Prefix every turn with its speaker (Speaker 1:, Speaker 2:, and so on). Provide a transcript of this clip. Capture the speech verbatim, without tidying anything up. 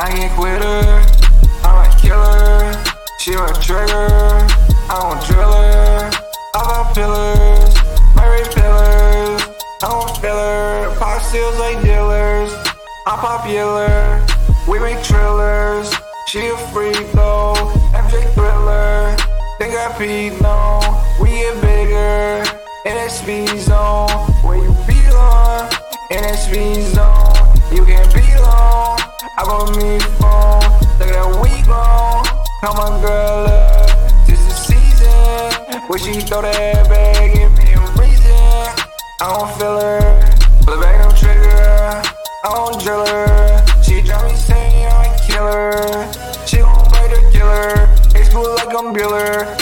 Speaker 1: I can't quit her, I might kill her. She a trigger, I won't drill her. I pop pillars, my rape pillars. I won't fill her, pop seals like dealers. I'm popular, we make thrillers. She a freak though, M J Thriller. Think I peed, no, we get bigger. In S V zone, where you belong. In S V zone, you can't belong. I got me phone, look at that week long. Come on girl up, this the season. When she throw that bag, give me a reason. I don't feel her, put it back on trigger. I don't drill her, she drive me saying I kill her. She gon' bite her killer, it's cool like I'm Bueller.